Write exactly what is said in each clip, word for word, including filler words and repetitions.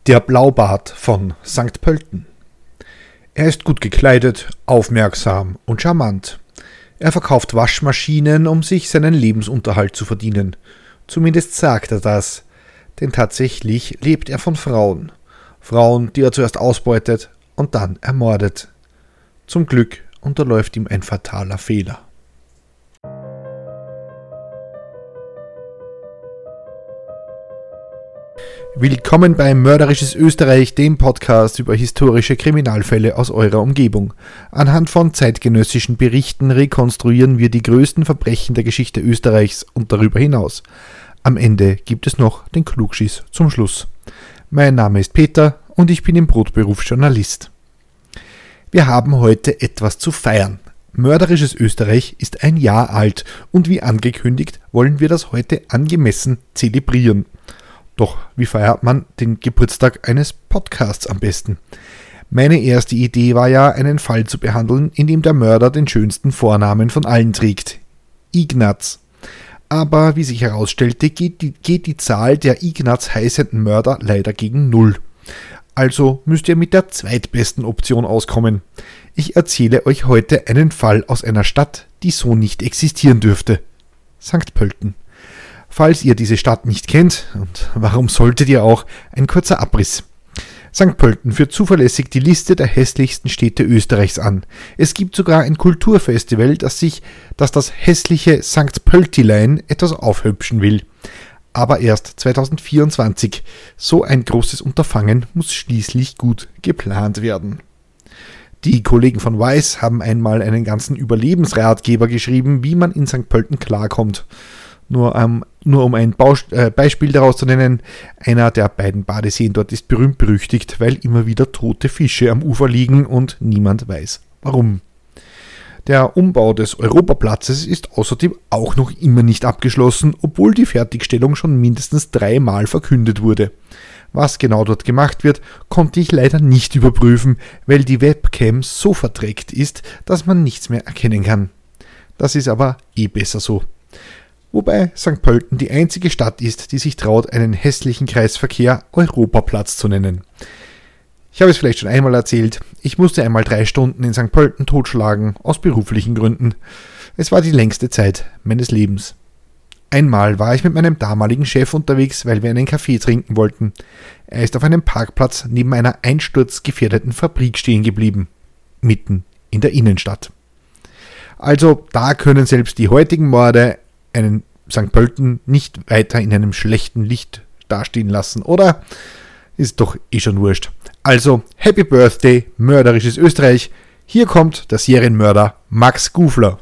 Der Blaubart von Sankt Pölten. Er ist gut gekleidet, aufmerksam und charmant. Er verkauft Waschmaschinen, um sich seinen Lebensunterhalt zu verdienen. Zumindest sagt er das, denn tatsächlich lebt er von Frauen. Frauen, die er zuerst ausbeutet und dann ermordet. Zum Glück unterläuft ihm ein fataler Fehler. Willkommen bei Mörderisches Österreich, dem Podcast über historische Kriminalfälle aus eurer Umgebung. Anhand von zeitgenössischen Berichten rekonstruieren wir die größten Verbrechen der Geschichte Österreichs und darüber hinaus. Am Ende gibt es noch den Klugschiss zum Schluss. Mein Name ist Peter und ich bin im Brotberuf Journalist. Wir haben heute etwas zu feiern. Mörderisches Österreich ist ein Jahr alt und wie angekündigt wollen wir das heute angemessen zelebrieren. Doch wie feiert man den Geburtstag eines Podcasts am besten? Meine erste Idee war ja, einen Fall zu behandeln, in dem der Mörder den schönsten Vornamen von allen trägt: Ignaz. Aber wie sich herausstellte, geht die, geht die Zahl der Ignaz heißenden Mörder leider gegen Null. Also müsst ihr mit der zweitbesten Option auskommen. Ich erzähle euch heute einen Fall aus einer Stadt, die so nicht existieren dürfte: Sankt Pölten. Falls ihr diese Stadt nicht kennt, und warum solltet ihr auch, ein kurzer Abriss. Sankt Pölten führt zuverlässig die Liste der hässlichsten Städte Österreichs an. Es gibt sogar ein Kulturfestival, das sich, das das hässliche Sankt Pöltilein etwas aufhübschen will. Aber erst zweitausendvierundzwanzig. So ein großes Unterfangen muss schließlich gut geplant werden. Die Kollegen von Weiß haben einmal einen ganzen Überlebensratgeber geschrieben, wie man in Sankt Pölten klarkommt. Nur, ähm, nur um ein Baust- äh, Beispiel daraus zu nennen: Einer der beiden Badeseen dort ist berühmt-berüchtigt, weil immer wieder tote Fische am Ufer liegen und niemand weiß warum. Der Umbau des Europaplatzes ist außerdem auch noch immer nicht abgeschlossen, obwohl die Fertigstellung schon mindestens dreimal verkündet wurde. Was genau dort gemacht wird, konnte ich leider nicht überprüfen, weil die Webcam so verdreckt ist, dass man nichts mehr erkennen kann. Das ist aber eh besser so. Wobei Sankt Pölten die einzige Stadt ist, die sich traut, einen hässlichen Kreisverkehr Europaplatz zu nennen. Ich habe es vielleicht schon einmal erzählt, ich musste einmal drei Stunden in Sankt Pölten totschlagen, aus beruflichen Gründen. Es war die längste Zeit meines Lebens. Einmal war ich mit meinem damaligen Chef unterwegs, weil wir einen Kaffee trinken wollten. Er ist auf einem Parkplatz neben einer einsturzgefährdeten Fabrik stehen geblieben, mitten in der Innenstadt. Also da können selbst die heutigen Morde einen Sankt Pölten nicht weiter in einem schlechten Licht dastehen lassen, oder? Ist doch eh schon wurscht. Also, Happy Birthday, mörderisches Österreich. Hier kommt der Serienmörder Max Gufler.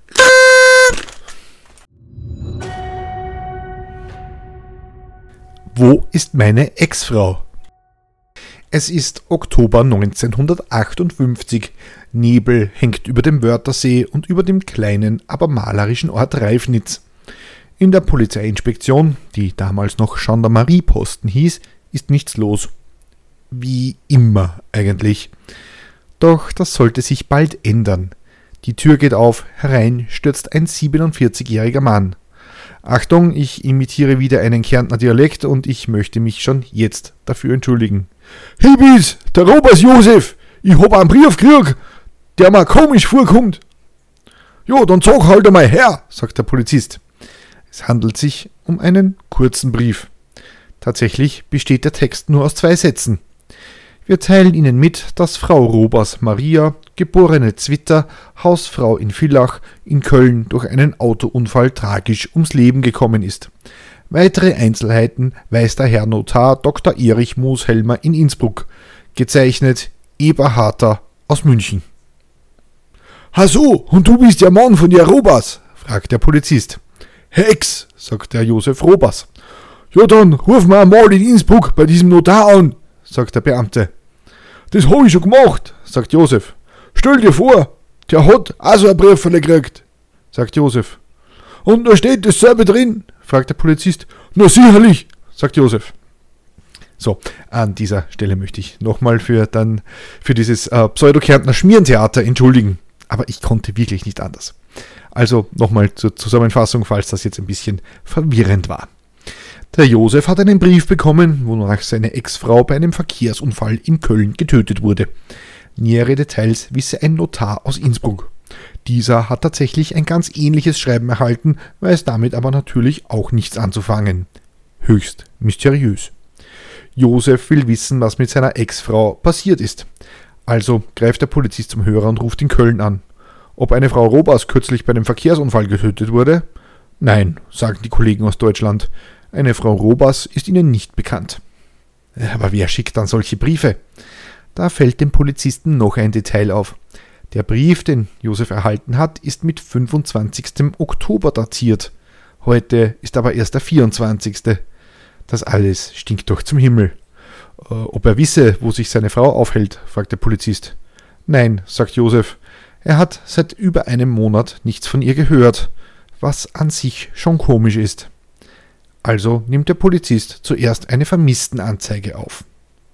Wo ist meine Ex-Frau? Es ist Oktober neunzehnhundertachtundfünfzig. Nebel hängt über dem Wörthersee und über dem kleinen, aber malerischen Ort Reifnitz. In der Polizeiinspektion, die damals noch Gendarmerieposten hieß, ist nichts los. Wie immer eigentlich. Doch das sollte sich bald ändern. Die Tür geht auf, herein stürzt ein siebenundvierzigjähriger Mann. Achtung, ich imitiere wieder einen Kärntner Dialekt und ich möchte mich schon jetzt dafür entschuldigen. Hey bis, der Robers Josef, ich hab einen Brief gekriegt, der mir komisch vorkommt. Jo, dann sag halt einmal her, sagt der Polizist. Es handelt sich um einen kurzen Brief. Tatsächlich besteht der Text nur aus zwei Sätzen. Wir teilen Ihnen mit, dass Frau Robers Maria, geborene Zwitter, Hausfrau in Villach, in Köln durch einen Autounfall tragisch ums Leben gekommen ist. Weitere Einzelheiten weiß der Herr Notar Doktor Erich Mooshelmer in Innsbruck. Gezeichnet Eberharter aus München. »Ha so, und du bist der Mann von der Robers?« fragt der Polizist. »Hex«, sagt der Josef Robers. »Ja, dann ruf mal einmal in Innsbruck bei diesem Notar an«, sagt der Beamte. »Das hab ich schon gemacht«, sagt Josef. »Stell dir vor, der hat auch so ein Brief gekriegt«, sagt Josef. »Und da steht dasselbe drin?«, fragt der Polizist. »Na sicherlich«, sagt Josef. So, an dieser Stelle möchte ich nochmal für dann für dieses äh, Pseudo-Kärntner Schmierentheater entschuldigen. Aber ich konnte wirklich nicht anders. Also nochmal zur Zusammenfassung, falls das jetzt ein bisschen verwirrend war. Der Josef hat einen Brief bekommen, wonach seine Ex-Frau bei einem Verkehrsunfall in Köln getötet wurde. Nähere Details wisse ein Notar aus Innsbruck. Dieser hat tatsächlich ein ganz ähnliches Schreiben erhalten, weiß damit aber natürlich auch nichts anzufangen. Höchst mysteriös. Josef will wissen, was mit seiner Ex-Frau passiert ist. Also greift der Polizist zum Hörer und ruft in Köln an. Ob eine Frau Robers kürzlich bei einem Verkehrsunfall getötet wurde? Nein, sagen die Kollegen aus Deutschland. Eine Frau Robers ist ihnen nicht bekannt. Aber wer schickt dann solche Briefe? Da fällt dem Polizisten noch ein Detail auf. Der Brief, den Josef erhalten hat, ist mit fünfundzwanzigsten Oktober datiert. Heute ist aber erst der vierundzwanzigste Das alles stinkt doch zum Himmel. Äh, ob er wisse, wo sich seine Frau aufhält, fragt der Polizist. Nein, sagt Josef. Er hat seit über einem Monat nichts von ihr gehört, was an sich schon komisch ist. Also nimmt der Polizist zuerst eine Vermisstenanzeige auf.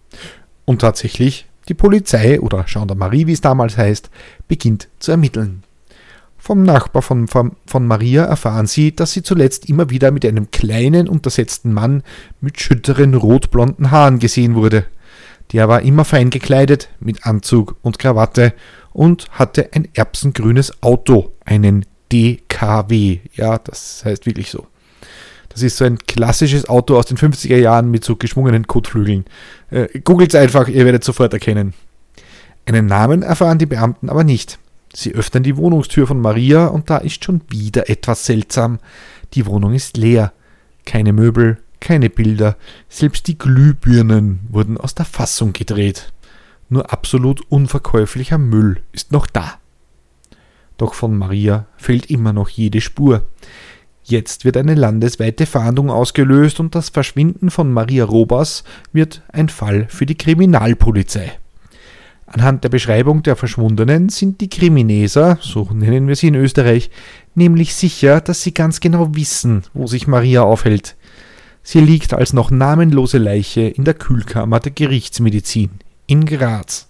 Und tatsächlich, die Polizei, oder Gendarmerie, wie es damals heißt, beginnt zu ermitteln. Vom Nachbar von, von, von Maria erfahren sie, dass sie zuletzt immer wieder mit einem kleinen, untersetzten Mann mit schütteren, rotblonden Haaren gesehen wurde. Der war immer fein gekleidet, mit Anzug und Krawatte und hatte ein erbsengrünes Auto, einen D K W. Ja, das heißt wirklich so. Das ist so ein klassisches Auto aus den fünfziger Jahren mit so geschwungenen Kotflügeln. Äh, Googelt's einfach, ihr werdet sofort erkennen. Einen Namen erfahren die Beamten aber nicht. Sie öffnen die Wohnungstür von Maria und da ist schon wieder etwas seltsam. Die Wohnung ist leer. Keine Möbel, keine Bilder. Selbst die Glühbirnen wurden aus der Fassung gedreht. Nur absolut unverkäuflicher Müll ist noch da. Doch von Maria fehlt immer noch jede Spur. Jetzt wird eine landesweite Fahndung ausgelöst und das Verschwinden von Maria Robers wird ein Fall für die Kriminalpolizei. Anhand der Beschreibung der Verschwundenen sind die Krimineser, so nennen wir sie in Österreich, nämlich sicher, dass sie ganz genau wissen, wo sich Maria aufhält. Sie liegt als noch namenlose Leiche in der Kühlkammer der Gerichtsmedizin in Graz.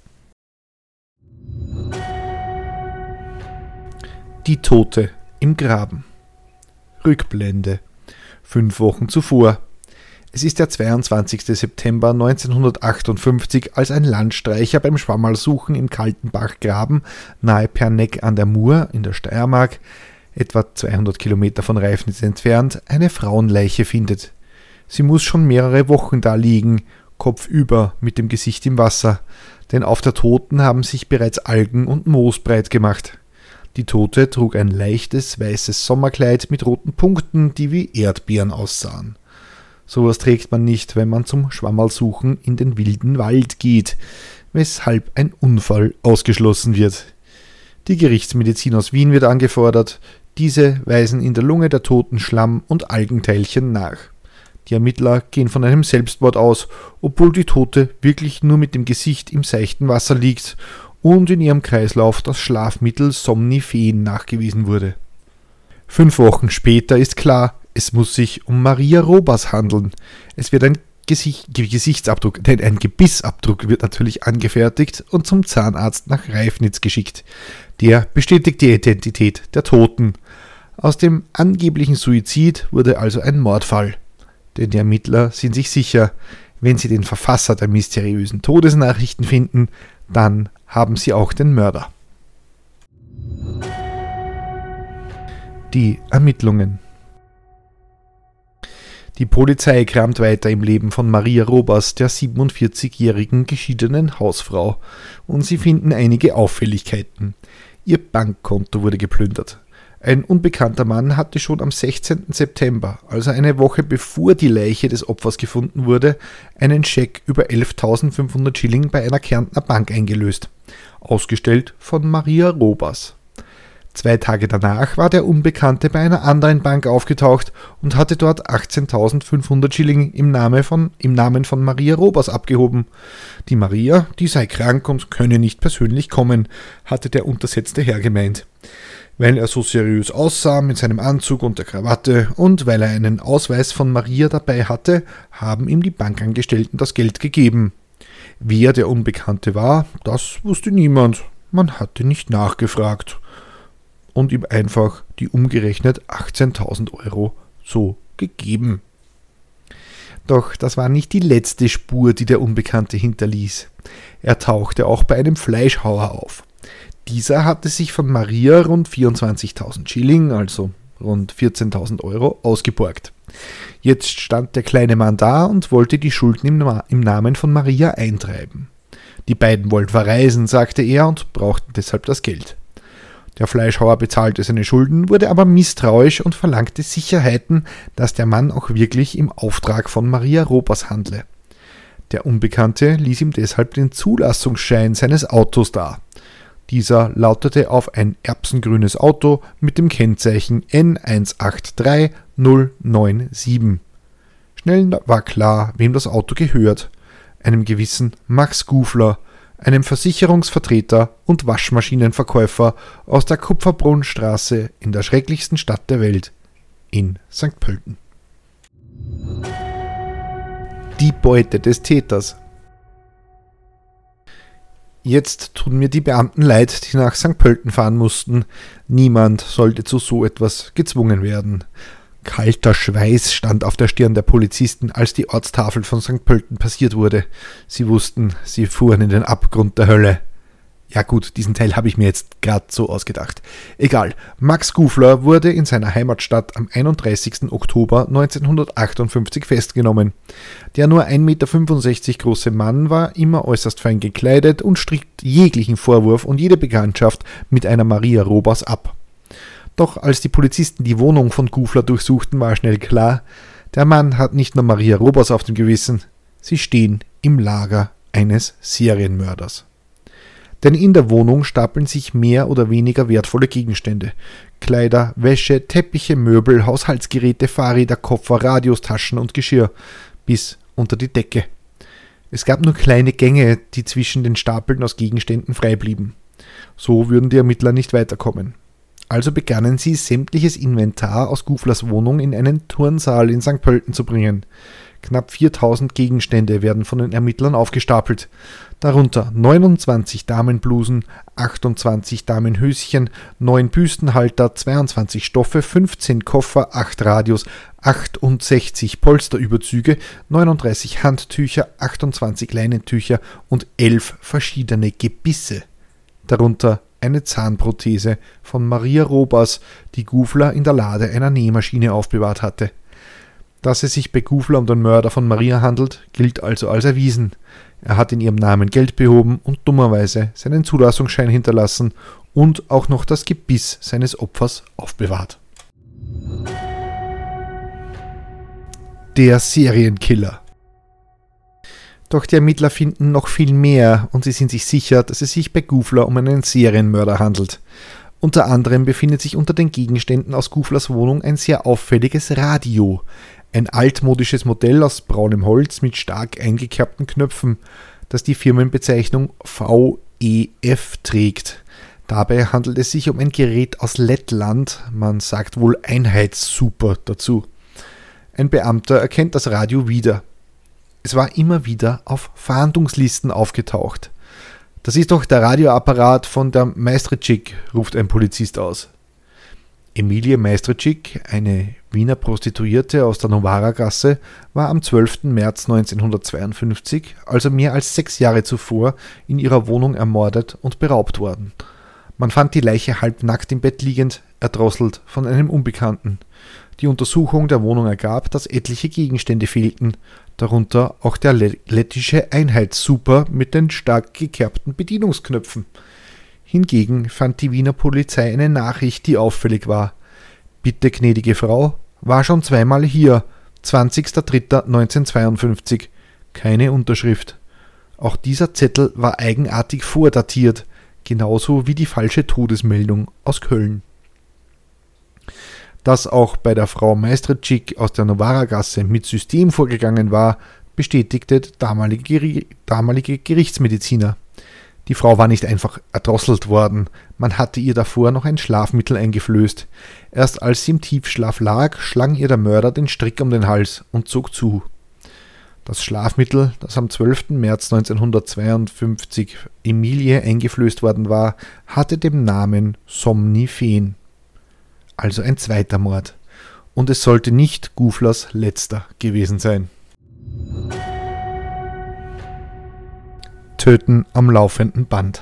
Die Tote im Graben. Rückblende. Fünf Wochen zuvor. Es ist der zweiundzwanzigsten September neunzehnhundertachtundfünfzig, als ein Landstreicher beim Schwammerlsuchen im Kaltenbachgraben nahe Perneck an der Mur in der Steiermark, etwa zweihundert Kilometer von Reifnitz entfernt, eine Frauenleiche findet. Sie muss schon mehrere Wochen da liegen, kopfüber mit dem Gesicht im Wasser, denn auf der Toten haben sich bereits Algen und Moos breit gemacht. Die Tote trug ein leichtes, weißes Sommerkleid mit roten Punkten, die wie Erdbeeren aussahen. Sowas trägt man nicht, wenn man zum Schwammerlsuchen in den wilden Wald geht, weshalb ein Unfall ausgeschlossen wird. Die Gerichtsmedizin aus Wien wird angefordert. Diese weisen in der Lunge der Toten Schlamm- und Algenteilchen nach. Die Ermittler gehen von einem Selbstmord aus, obwohl die Tote wirklich nur mit dem Gesicht im seichten Wasser liegt und in ihrem Kreislauf das Schlafmittel Somnifen nachgewiesen wurde. Fünf Wochen später ist klar, es muss sich um Maria Robers handeln. Es wird ein Gesicht, Gesichtsabdruck, denn ein Gebissabdruck wird natürlich angefertigt und zum Zahnarzt nach Reifnitz geschickt. Der bestätigt die Identität der Toten. Aus dem angeblichen Suizid wurde also ein Mordfall. Denn die Ermittler sind sich sicher, wenn sie den Verfasser der mysteriösen Todesnachrichten finden, dann haben sie auch den Mörder. Die Ermittlungen. Die Polizei kramt weiter im Leben von Maria Robers, der siebenundvierzigjährigen geschiedenen Hausfrau, und sie finden einige Auffälligkeiten. Ihr Bankkonto wurde geplündert. Ein unbekannter Mann hatte schon am sechzehnten September, also eine Woche bevor die Leiche des Opfers gefunden wurde, einen Scheck über elftausendfünfhundert Schilling bei einer Kärntner Bank eingelöst, ausgestellt von Maria Robers. Zwei Tage danach war der Unbekannte bei einer anderen Bank aufgetaucht und hatte dort achtzehntausendfünfhundert Schilling im, Name von, im Namen von Maria Robers abgehoben. Die Maria, die sei krank und könne nicht persönlich kommen, hatte der untersetzte Herr gemeint. Weil er so seriös aussah mit seinem Anzug und der Krawatte und weil er einen Ausweis von Maria dabei hatte, haben ihm die Bankangestellten das Geld gegeben. Wer der Unbekannte war, das wusste niemand. Man hatte nicht nachgefragt und ihm einfach die umgerechnet achtzehntausend Euro so gegeben. Doch das war nicht die letzte Spur, die der Unbekannte hinterließ. Er tauchte auch bei einem Fleischhauer auf. Dieser hatte sich von Maria rund vierundzwanzigtausend Schilling, also rund vierzehntausend Euro, ausgeborgt. Jetzt stand der kleine Mann da und wollte die Schulden im, Na- im Namen von Maria eintreiben. Die beiden wollten verreisen, sagte er, und brauchten deshalb das Geld. Der Fleischhauer bezahlte seine Schulden, wurde aber misstrauisch und verlangte Sicherheiten, dass der Mann auch wirklich im Auftrag von Maria Robers handle. Der Unbekannte ließ ihm deshalb den Zulassungsschein seines Autos da. Dieser lautete auf ein erbsengrünes Auto mit dem Kennzeichen N eins acht drei null neun sieben. Schnell war klar, wem das Auto gehört: einem gewissen Max Gufler, einem Versicherungsvertreter und Waschmaschinenverkäufer aus der Kupferbrunnstraße in der schrecklichsten Stadt der Welt, in Sankt Pölten. Die Beute des Täters. Jetzt tun mir die Beamten leid, die nach Sankt Pölten fahren mussten. Niemand sollte zu so etwas gezwungen werden. Kalter Schweiß stand auf der Stirn der Polizisten, als die Ortstafel von Sankt Pölten passiert wurde. Sie wussten, sie fuhren in den Abgrund der Hölle. Ja gut, diesen Teil habe ich mir jetzt gerade so ausgedacht. Egal, Max Gufler wurde in seiner Heimatstadt am einunddreißigsten Oktober neunzehnhundertachtundfünfzig festgenommen. Der nur ein Meter fünfundsechzig große Mann war immer äußerst fein gekleidet und stritt jeglichen Vorwurf und jede Bekanntschaft mit einer Maria Robers ab. Doch als die Polizisten die Wohnung von Gufler durchsuchten, war schnell klar, der Mann hat nicht nur Maria Robers auf dem Gewissen, sie stehen im Lager eines Serienmörders. Denn in der Wohnung stapeln sich mehr oder weniger wertvolle Gegenstände. Kleider, Wäsche, Teppiche, Möbel, Haushaltsgeräte, Fahrräder, Koffer, Radios, Taschen und Geschirr bis unter die Decke. Es gab nur kleine Gänge, die zwischen den Stapeln aus Gegenständen frei blieben. So würden die Ermittler nicht weiterkommen. Also begannen sie, sämtliches Inventar aus Guflers Wohnung in einen Turnsaal in Sankt Pölten zu bringen. Knapp viertausend Gegenstände werden von den Ermittlern aufgestapelt. Darunter neunundzwanzig Damenblusen, achtundzwanzig Damenhöschen, neun Büstenhalter, zweiundzwanzig Stoffe, fünfzehn Koffer, acht Radios, achtundsechzig Polsterüberzüge, neununddreißig Handtücher, achtundzwanzig Leinentücher und elf verschiedene Gebisse. Darunter eine Zahnprothese von Maria Robers, die Gufler in der Lade einer Nähmaschine aufbewahrt hatte. Dass es sich bei Gufler um den Mörder von Maria handelt, gilt also als erwiesen. Er hat in ihrem Namen Geld behoben und dummerweise seinen Zulassungsschein hinterlassen und auch noch das Gebiss seines Opfers aufbewahrt. Der Serienkiller. Doch die Ermittler finden noch viel mehr und sie sind sich sicher, dass es sich bei Gufler um einen Serienmörder handelt. Unter anderem befindet sich unter den Gegenständen aus Guflers Wohnung ein sehr auffälliges Radio. Ein altmodisches Modell aus braunem Holz mit stark eingekerbten Knöpfen, das die Firmenbezeichnung V E F trägt. Dabei handelt es sich um ein Gerät aus Lettland, man sagt wohl Einheitssuper dazu. Ein Beamter erkennt das Radio wieder. Es war immer wieder auf Fahndungslisten aufgetaucht. Das ist doch der Radioapparat von der Meistrczyk, ruft ein Polizist aus. Emilie Meistrczyk, eine Wiener Prostituierte aus der Novara-Gasse, war am zwölften März neunzehnhundertzweiundfünfzig, also mehr als sechs Jahre zuvor, in ihrer Wohnung ermordet und beraubt worden. Man fand die Leiche halbnackt im Bett liegend, erdrosselt von einem Unbekannten. Die Untersuchung der Wohnung ergab, dass etliche Gegenstände fehlten, darunter auch der lettische Einheitssuper mit den stark gekerbten Bedienungsknöpfen. Hingegen fand die Wiener Polizei eine Nachricht, die auffällig war. Bitte, gnädige Frau, war schon zweimal hier, zwanzigster dritter neunzehnhundertzweiundfünfzig. Keine Unterschrift. Auch dieser Zettel war eigenartig vordatiert, genauso wie die falsche Todesmeldung aus Köln. Dass auch bei der Frau Meistrczyk aus der Novara-Gasse mit System vorgegangen war, bestätigte der damalige, damalige Gerichtsmediziner. Die Frau war nicht einfach erdrosselt worden, man hatte ihr davor noch ein Schlafmittel eingeflößt. Erst als sie im Tiefschlaf lag, schlang ihr der Mörder den Strick um den Hals und zog zu. Das Schlafmittel, das am zwölften März neunzehnhundertzweiundfünfzig Emilie eingeflößt worden war, hatte den Namen Somnifen. Also ein zweiter Mord. Und es sollte nicht Guflers letzter gewesen sein. Töten am laufenden Band.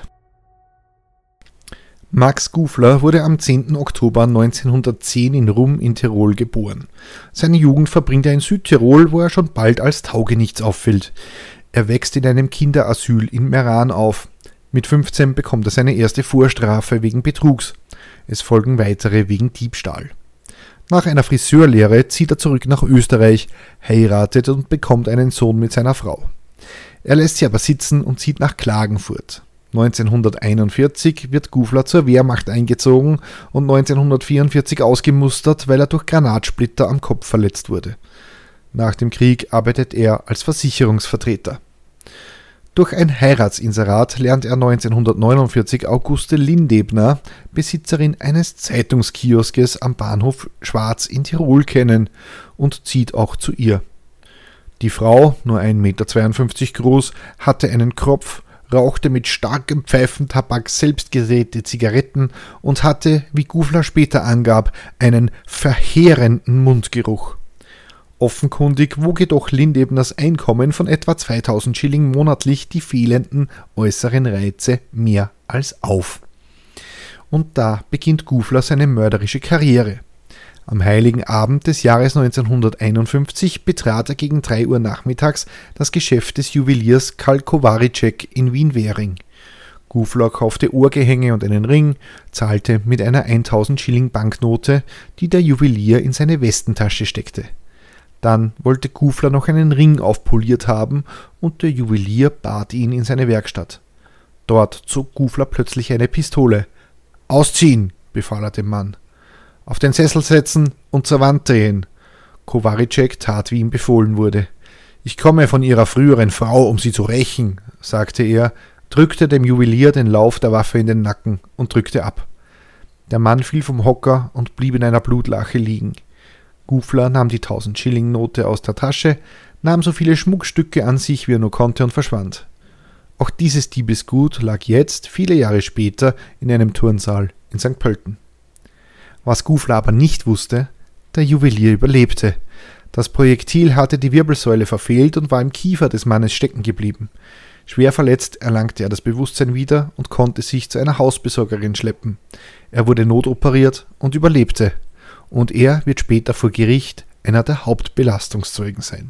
Max Gufler wurde am zehnten Oktober neunzehnhundertzehn in Rum in Tirol geboren. Seine Jugend verbringt er in Südtirol, wo er schon bald als Taugenichts auffällt. Er wächst in einem Kinderasyl in Meran auf. Mit fünfzehn bekommt er seine erste Vorstrafe wegen Betrugs. Es folgen weitere wegen Diebstahl. Nach einer Friseurlehre zieht er zurück nach Österreich, heiratet und bekommt einen Sohn mit seiner Frau. Er lässt sie aber sitzen und zieht nach Klagenfurt. neunzehnhunderteinundvierzig wird Gufler zur Wehrmacht eingezogen und neunzehnhundertvierundvierzig ausgemustert, weil er durch Granatsplitter am Kopf verletzt wurde. Nach dem Krieg arbeitet er als Versicherungsvertreter. Durch ein Heiratsinserat lernt er neunzehnhundertneunundvierzig Auguste Lindebner, Besitzerin eines Zeitungskioskes am Bahnhof Schwaz in Tirol, kennen und zieht auch zu ihr. Die Frau, nur ein Meter zweiundfünfzig groß, hatte einen Kropf, rauchte mit starkem Pfeifentabak selbstgesäte Zigaretten und hatte, wie Gufler später angab, einen verheerenden Mundgeruch. Offenkundig wog jedoch Lindebners Einkommen von etwa zweitausend Schilling monatlich die fehlenden äußeren Reize mehr als auf. Und da beginnt Gufler seine mörderische Karriere. Am heiligen Abend des Jahres neunzehnhunderteinundfünfzig betrat er gegen drei Uhr nachmittags das Geschäft des Juweliers Karl Kowaricek in Wien-Währing. Gufler kaufte Ohrgehänge und einen Ring, zahlte mit einer tausend Schilling Banknote, die der Juwelier in seine Westentasche steckte. Dann wollte Gufler noch einen Ring aufpoliert haben und der Juwelier bat ihn in seine Werkstatt. Dort zog Gufler plötzlich eine Pistole. »Ausziehen«, befahl er dem Mann. »Auf den Sessel setzen und zur Wand drehen.« Kowaricek tat, wie ihm befohlen wurde. »Ich komme von Ihrer früheren Frau, um Sie zu rächen«, sagte er, drückte dem Juwelier den Lauf der Waffe in den Nacken und drückte ab. Der Mann fiel vom Hocker und blieb in einer Blutlache liegen. Gufler nahm die tausend-Schilling-Note aus der Tasche, nahm so viele Schmuckstücke an sich, wie er nur konnte, und verschwand. Auch dieses Diebesgut lag jetzt, viele Jahre später, in einem Turnsaal in Sankt Pölten. Was Gufler aber nicht wusste, der Juwelier überlebte. Das Projektil hatte die Wirbelsäule verfehlt und war im Kiefer des Mannes stecken geblieben. Schwer verletzt erlangte er das Bewusstsein wieder und konnte sich zu einer Hausbesorgerin schleppen. Er wurde notoperiert und überlebte. Und er wird später vor Gericht einer der Hauptbelastungszeugen sein.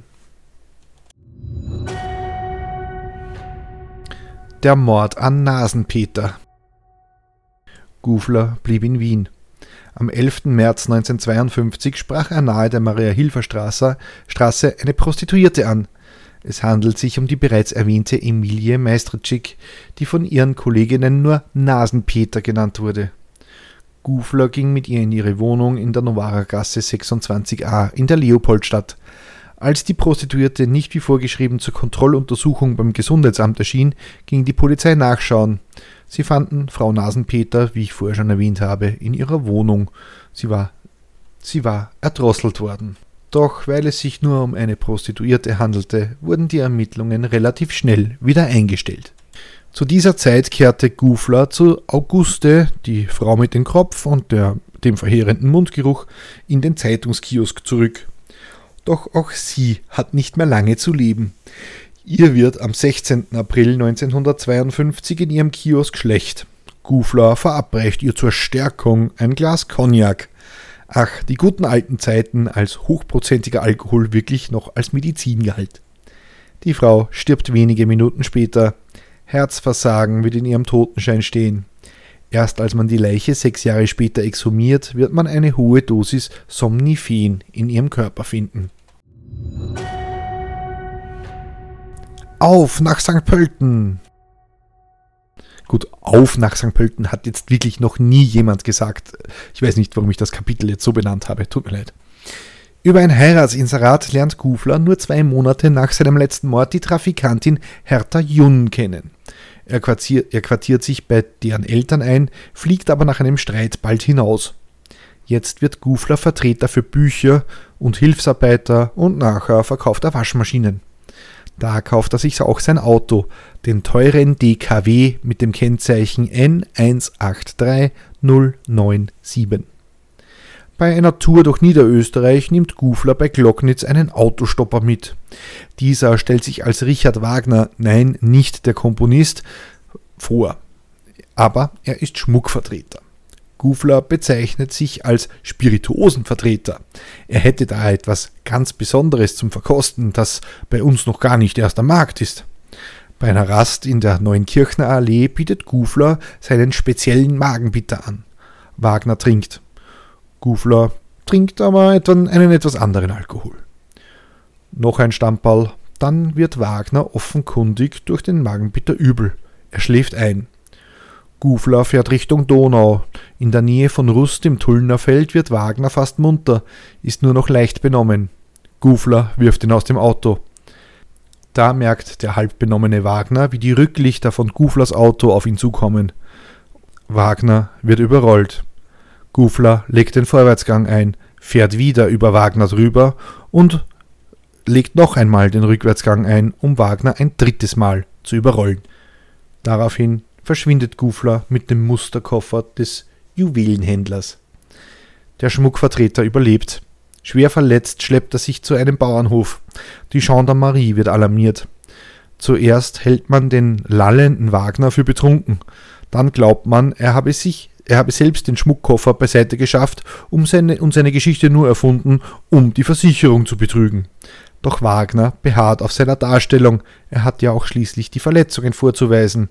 Der Mord an Nasenpeter. Gufler blieb in Wien. Am elften März neunzehnhundertzweiundfünfzig sprach er nahe der Maria-Hilfer-Straße Straße eine Prostituierte an. Es handelt sich um die bereits erwähnte Emilie Meistrczyk, die von ihren Kolleginnen nur Nasenpeter genannt wurde. Gufler ging mit ihr in ihre Wohnung in der Novaragasse sechsundzwanzig a in der Leopoldstadt. Als die Prostituierte nicht wie vorgeschrieben zur Kontrolluntersuchung beim Gesundheitsamt erschien, ging die Polizei nachschauen. Sie fanden Frau Nasenpeter, wie ich vorher schon erwähnt habe, in ihrer Wohnung. Sie war, sie war erdrosselt worden. Doch weil es sich nur um eine Prostituierte handelte, wurden die Ermittlungen relativ schnell wieder eingestellt. Zu dieser Zeit kehrte Gufler zu Auguste, die Frau mit dem Kropf und der, dem verheerenden Mundgeruch, in den Zeitungskiosk zurück. Doch auch sie hat nicht mehr lange zu leben. Ihr wird am sechzehnten April neunzehnhundertzweiundfünfzig in ihrem Kiosk schlecht. Gufler verabreicht ihr zur Stärkung ein Glas Cognac. Ach, die guten alten Zeiten, als hochprozentiger Alkohol wirklich noch als Medizin galt. Die Frau stirbt wenige Minuten später. Herzversagen wird in ihrem Totenschein stehen. Erst als man die Leiche sechs Jahre später exhumiert, wird man eine hohe Dosis Somnifen in ihrem Körper finden. Auf nach Sankt Pölten! Gut, auf nach Sankt Pölten hat jetzt wirklich noch nie jemand gesagt. Ich weiß nicht, warum ich das Kapitel jetzt so benannt habe. Tut mir leid. Über ein Heiratsinserat lernt Gufler nur zwei Monate nach seinem letzten Mord die Trafikantin Hertha Jun kennen. Er quartiert, er quartiert sich bei deren Eltern ein, fliegt aber nach einem Streit bald hinaus. Jetzt wird Gufler Vertreter für Bücher und Hilfsarbeiter und nachher verkauft er Waschmaschinen. Da kauft er sich auch sein Auto, den teuren D K W mit dem Kennzeichen N eins acht drei null neun sieben. Bei einer Tour durch Niederösterreich nimmt Gufler bei Glocknitz einen Autostopper mit. Dieser stellt sich als Richard Wagner, nein, nicht der Komponist, vor. Aber er ist Schmuckvertreter. Gufler bezeichnet sich als Spirituosenvertreter. Er hätte da etwas ganz Besonderes zum Verkosten, das bei uns noch gar nicht erst am Markt ist. Bei einer Rast in der Neuenkirchner Allee bietet Gufler seinen speziellen Magenbitter an. Wagner trinkt. Gufler trinkt aber einen etwas anderen Alkohol. Noch ein Stamperl, dann wird Wagner offenkundig durch den Magenbitter übel. Er schläft ein. Gufler fährt Richtung Donau. In der Nähe von Rust im Tullnerfeld wird Wagner fast munter, ist nur noch leicht benommen. Gufler wirft ihn aus dem Auto. Da merkt der halb benommene Wagner, wie die Rücklichter von Guflers Auto auf ihn zukommen. Wagner wird überrollt. Gufler legt den Vorwärtsgang ein, fährt wieder über Wagner drüber und legt noch einmal den Rückwärtsgang ein, um Wagner ein drittes Mal zu überrollen. Daraufhin verschwindet Gufler mit dem Musterkoffer des Juwelenhändlers. Der Schmuckvertreter überlebt. Schwer verletzt schleppt er sich zu einem Bauernhof. Die Gendarmerie wird alarmiert. Zuerst hält man den lallenden Wagner für betrunken. Dann glaubt man, er habe sich Er habe selbst den Schmuckkoffer beiseite geschafft um seine, und seine Geschichte nur erfunden, um die Versicherung zu betrügen. Doch Wagner beharrt auf seiner Darstellung. Er hat ja auch schließlich die Verletzungen vorzuweisen.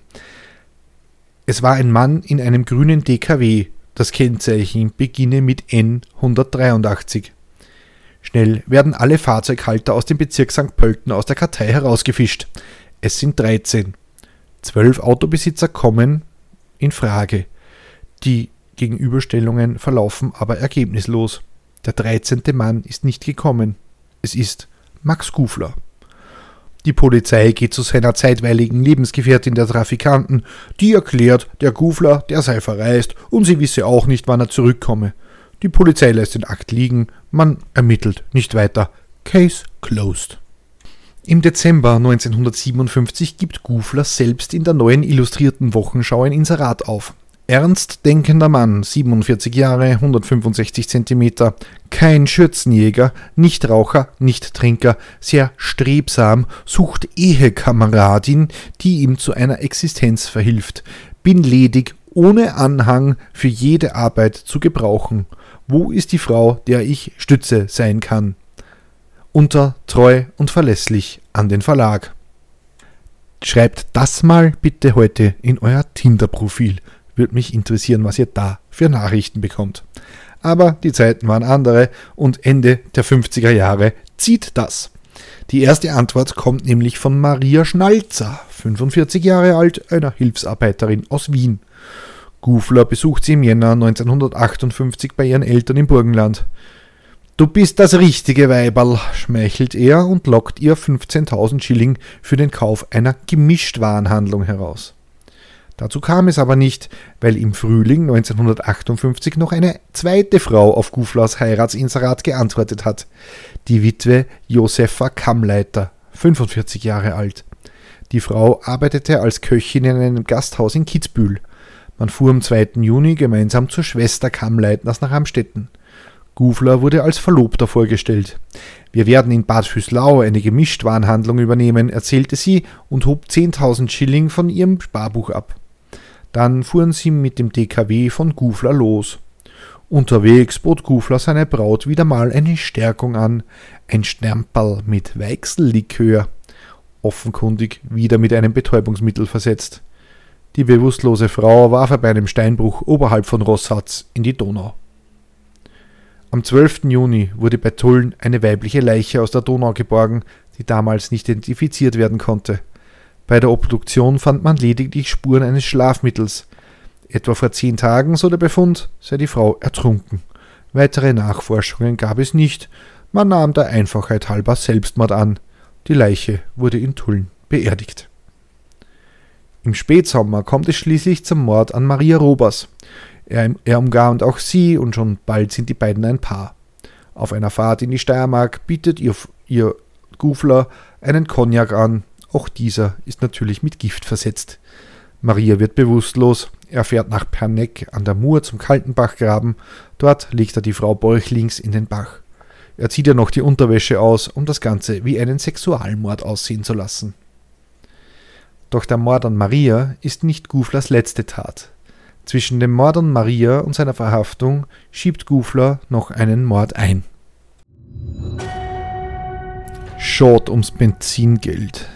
Es war ein Mann in einem grünen D K W. Das Kennzeichen beginne mit N hundertdreiundachtzig. Schnell werden alle Fahrzeughalter aus dem Bezirk Sankt Pölten aus der Kartei herausgefischt. Es sind dreizehn. Zwölf Autobesitzer kommen in Frage. Die Gegenüberstellungen verlaufen aber ergebnislos. Der dreizehnte Mann ist nicht gekommen. Es ist Max Gufler. Die Polizei geht zu seiner zeitweiligen Lebensgefährtin der Trafikanten. Die erklärt, der Gufler, der sei verreist und sie wisse auch nicht, wann er zurückkomme. Die Polizei lässt den Akt liegen, man ermittelt nicht weiter. Case closed. Im Dezember neunzehnhundertsiebenundfünfzig gibt Gufler selbst in der Neuen Illustrierten Wochenschau ein Inserat auf. Ernst denkender Mann, siebenundvierzig Jahre, hundertfünfundsechzig Zentimeter, kein Schürzenjäger, nicht Raucher, nicht Trinker, sehr strebsam, sucht Ehekameradin, die ihm zu einer Existenz verhilft. Bin ledig, ohne Anhang, für jede Arbeit zu gebrauchen. Wo ist die Frau, der ich Stütze sein kann? Unter, treu und verlässlich an den Verlag. Schreibt das mal bitte heute in euer Tinder-Profil. Würde mich interessieren, was ihr da für Nachrichten bekommt. Aber die Zeiten waren andere und Ende der fünfziger Jahre zieht das. Die erste Antwort kommt nämlich von Maria Schnalzer, fünfundvierzig Jahre alt, einer Hilfsarbeiterin aus Wien. Gufler besucht sie im Jänner neunzehnhundertachtundfünfzig bei ihren Eltern im Burgenland. »Du bist das richtige Weiberl«, schmeichelt er und lockt ihr fünfzehntausend Schilling für den Kauf einer Gemischtwarenhandlung heraus. Dazu kam es aber nicht, weil im Frühling neunzehnhundertachtundfünfzig noch eine zweite Frau auf Guflers Heiratsinserat geantwortet hat, die Witwe Josepha Kammleiter, fünfundvierzig Jahre alt. Die Frau arbeitete als Köchin in einem Gasthaus in Kitzbühel. Man fuhr am zweiten Juni gemeinsam zur Schwester Kammleitners nach Amstetten. Gufler wurde als Verlobter vorgestellt. Wir werden in Bad Füßlau eine Gemischtwarenhandlung übernehmen, erzählte sie und hob zehntausend Schilling von ihrem Sparbuch ab. Dann fuhren sie mit dem D K W von Gufler los. Unterwegs bot Gufler seiner Braut wieder mal eine Stärkung an, ein Sternperl mit Weichsellikör, offenkundig wieder mit einem Betäubungsmittel versetzt. Die bewusstlose Frau warf er bei einem Steinbruch oberhalb von Rossatz in die Donau. Am zwölften Juni wurde bei Tulln eine weibliche Leiche aus der Donau geborgen, die damals nicht identifiziert werden konnte. Bei der Obduktion fand man lediglich Spuren eines Schlafmittels. Etwa vor zehn Tagen, so der Befund, sei die Frau ertrunken. Weitere Nachforschungen gab es nicht. Man nahm der Einfachheit halber Selbstmord an. Die Leiche wurde in Tulln beerdigt. Im Spätsommer kommt es schließlich zum Mord an Maria Robers. Er, er umgarnt auch sie und schon bald sind die beiden ein Paar. Auf einer Fahrt in die Steiermark bietet ihr, ihr Gufler einen Cognac an. Auch dieser ist natürlich mit Gift versetzt. Maria wird bewusstlos. Er fährt nach Pernegg an der Mur zum Kaltenbachgraben. Dort legt er die Frau bäuchlings in den Bach. Er zieht ihr noch die Unterwäsche aus, um das Ganze wie einen Sexualmord aussehen zu lassen. Doch der Mord an Maria ist nicht Guflers letzte Tat. Zwischen dem Mord an Maria und seiner Verhaftung schiebt Gufler noch einen Mord ein. Schad ums Benzingeld.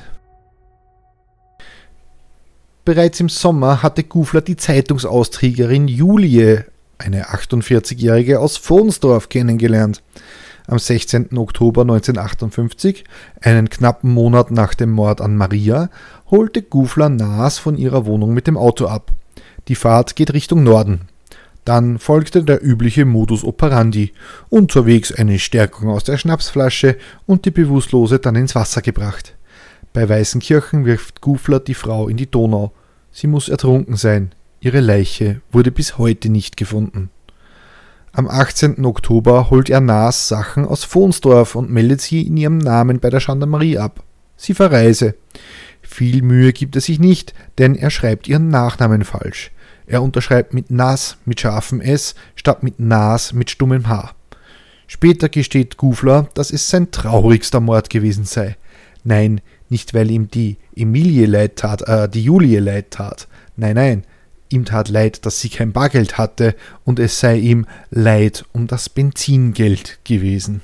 Bereits im Sommer hatte Gufler die Zeitungsausträgerin Julie, eine achtundvierzigjährige aus Vonsdorf, kennengelernt. Am sechzehnten Oktober neunzehnhundertachtundfünfzig, einen knappen Monat nach dem Mord an Maria, holte Gufler Naas von ihrer Wohnung mit dem Auto ab. Die Fahrt geht Richtung Norden. Dann folgte der übliche Modus operandi. Unterwegs eine Stärkung aus der Schnapsflasche und die Bewusstlose dann ins Wasser gebracht. Bei Weißenkirchen wirft Gufler die Frau in die Donau. Sie muss ertrunken sein. Ihre Leiche wurde bis heute nicht gefunden. Am achtzehnten Oktober holt er Naas Sachen aus Vonsdorf und meldet sie in ihrem Namen bei der Gendarmerie ab. Sie verreise. Viel Mühe gibt er sich nicht, denn er schreibt ihren Nachnamen falsch. Er unterschreibt mit Nas mit scharfem S statt mit Naas mit stummem H. Später gesteht Gufler, dass es sein traurigster Mord gewesen sei. Nein, nicht weil ihm die Emilie leid tat, äh, die Julie leid tat. Nein, nein, ihm tat leid, dass sie kein Bargeld hatte und es sei ihm leid um das Benzingeld gewesen.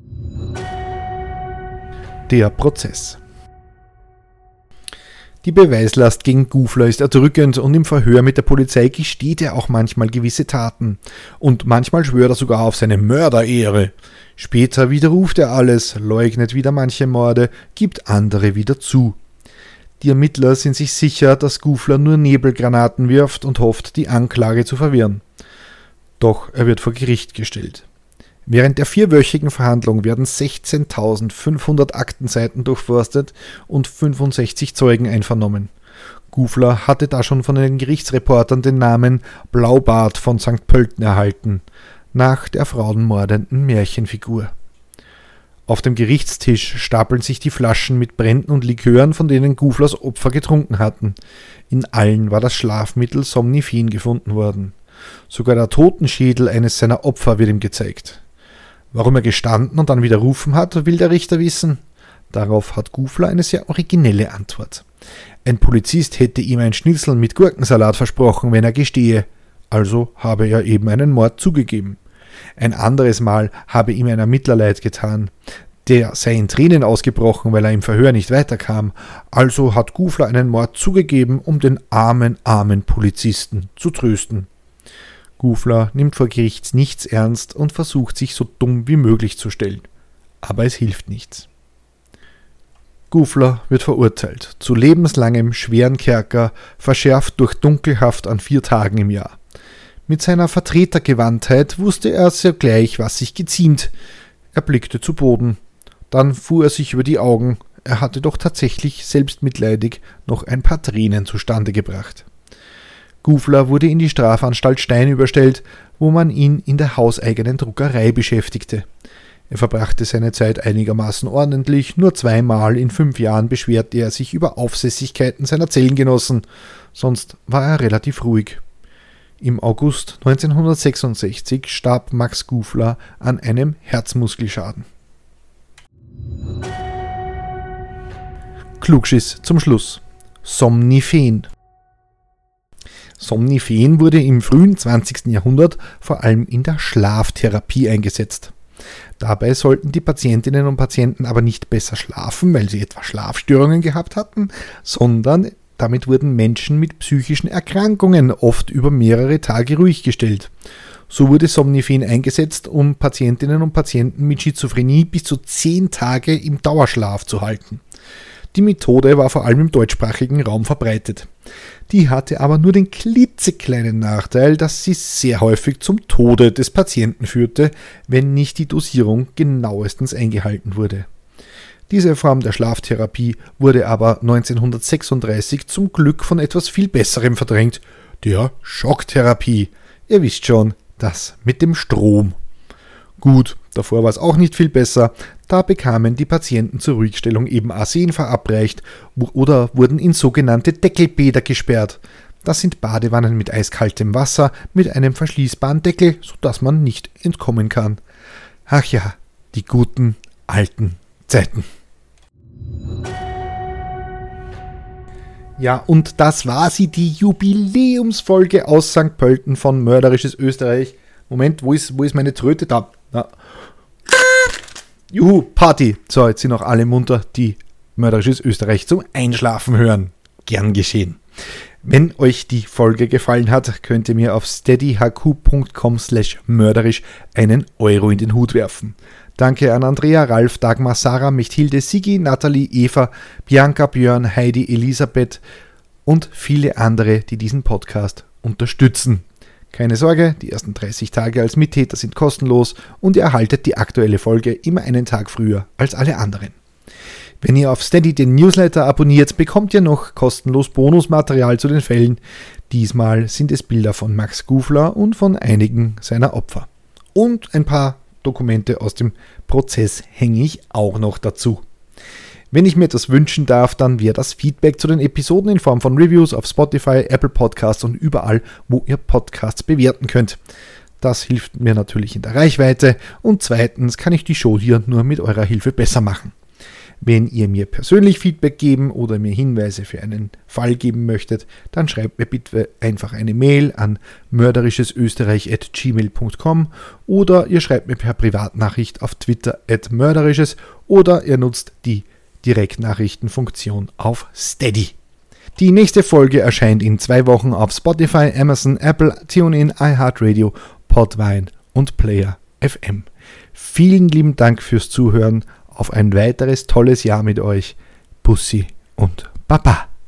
Der Prozess. Die Beweislast gegen Gufler ist erdrückend und im Verhör mit der Polizei gesteht er auch manchmal gewisse Taten. Und manchmal schwört er sogar auf seine Mörderehre. Später widerruft er alles, leugnet wieder manche Morde, gibt andere wieder zu. Die Ermittler sind sich sicher, dass Gufler nur Nebelgranaten wirft und hofft, die Anklage zu verwirren. Doch er wird vor Gericht gestellt. Während der vierwöchigen Verhandlung werden sechzehntausendfünfhundert Aktenseiten durchforstet und fünfundsechzig Zeugen einvernommen. Gufler hatte da schon von den Gerichtsreportern den Namen Blaubart von Sankt Pölten erhalten, nach der frauenmordenden Märchenfigur. Auf dem Gerichtstisch stapeln sich die Flaschen mit Bränden und Likören, von denen Guflers Opfer getrunken hatten. In allen war das Schlafmittel Somnifin gefunden worden. Sogar der Totenschädel eines seiner Opfer wird ihm gezeigt. Warum er gestanden und dann widerrufen hat, will der Richter wissen. Darauf hat Gufler eine sehr originelle Antwort. Ein Polizist hätte ihm ein Schnitzel mit Gurkensalat versprochen, wenn er gestehe. Also habe er eben einen Mord zugegeben. Ein anderes Mal habe ihm ein Ermittler leid getan. Der sei in Tränen ausgebrochen, weil er im Verhör nicht weiterkam. Also hat Gufler einen Mord zugegeben, um den armen, armen Polizisten zu trösten. Gufler nimmt vor Gericht nichts ernst und versucht, sich so dumm wie möglich zu stellen. Aber es hilft nichts. Gufler wird verurteilt zu lebenslangem schweren Kerker, verschärft durch Dunkelhaft an vier Tagen im Jahr. Mit seiner Vertretergewandtheit wusste er sogleich, was sich geziemt. Er blickte zu Boden. Dann fuhr er sich über die Augen. Er hatte doch tatsächlich selbstmitleidig noch ein paar Tränen zustande gebracht. Gufler wurde in die Strafanstalt Stein überstellt, wo man ihn in der hauseigenen Druckerei beschäftigte. Er verbrachte seine Zeit einigermaßen ordentlich, nur zweimal in fünf Jahren beschwerte er sich über Aufsässigkeiten seiner Zellengenossen, sonst war er relativ ruhig. Im August neunzehnhundertsechsundsechzig starb Max Gufler an einem Herzmuskelschaden. Klugschiss zum Schluss. Somnifin. Somnifin wurde im frühen zwanzigsten Jahrhundert vor allem in der Schlaftherapie eingesetzt. Dabei sollten die Patientinnen und Patienten aber nicht besser schlafen, weil sie etwa Schlafstörungen gehabt hatten, sondern damit wurden Menschen mit psychischen Erkrankungen oft über mehrere Tage ruhig gestellt. So wurde Somnifin eingesetzt, um Patientinnen und Patienten mit Schizophrenie bis zu zehn Tage im Dauerschlaf zu halten. Die Methode war vor allem im deutschsprachigen Raum verbreitet. Die hatte aber nur den klitzekleinen Nachteil, dass sie sehr häufig zum Tode des Patienten führte, wenn nicht die Dosierung genauestens eingehalten wurde. Diese Form der Schlaftherapie wurde aber neunzehnhundertsechsunddreißig zum Glück von etwas viel Besserem verdrängt, der Schocktherapie. Ihr wisst schon, das mit dem Strom. Gut, davor war es auch nicht viel besser, da bekamen die Patienten zur Ruhigstellung eben Arsen verabreicht oder wurden in sogenannte Deckelbäder gesperrt. Das sind Badewannen mit eiskaltem Wasser mit einem verschließbaren Deckel, sodass man nicht entkommen kann. Ach ja, die guten alten Zeiten. Ja, und das war sie, die Jubiläumsfolge aus Sankt Pölten von Mörderisches Österreich. Moment, wo ist, wo ist meine Tröte? Da. Ja. Juhu, Party. So, jetzt sind auch alle munter, die Mörderisches Österreich zum Einschlafen hören. Gern geschehen. Wenn euch die Folge gefallen hat, könnt ihr mir auf steadyhq.com slash mörderisch einen Euro in den Hut werfen. Danke an Andrea, Ralf, Dagmar, Sarah, Mechthilde, Sigi, Nathalie, Eva, Bianca, Björn, Heidi, Elisabeth und viele andere, die diesen Podcast unterstützen. Keine Sorge, die ersten dreißig Tage als Mittäter sind kostenlos und ihr erhaltet die aktuelle Folge immer einen Tag früher als alle anderen. Wenn ihr auf Steady den Newsletter abonniert, bekommt ihr noch kostenlos Bonusmaterial zu den Fällen. Diesmal sind es Bilder von Max Gufler und von einigen seiner Opfer. Und ein paar Dokumente aus dem Prozess hänge ich auch noch dazu. Wenn ich mir etwas wünschen darf, dann wäre das Feedback zu den Episoden in Form von Reviews auf Spotify, Apple Podcasts und überall, wo ihr Podcasts bewerten könnt. Das hilft mir natürlich in der Reichweite und zweitens kann ich die Show hier nur mit eurer Hilfe besser machen. Wenn ihr mir persönlich Feedback geben oder mir Hinweise für einen Fall geben möchtet, dann schreibt mir bitte einfach eine Mail an mörderischesösterreich at gmail punkt com oder ihr schreibt mir per Privatnachricht auf Twitter at mörderisches oder ihr nutzt die Direktnachrichtenfunktion auf Steady. Die nächste Folge erscheint in zwei Wochen auf Spotify, Amazon, Apple, TuneIn, iHeartRadio, Podvine und Player F M. Vielen lieben Dank fürs Zuhören. Auf ein weiteres tolles Jahr mit euch. Bussi und Baba.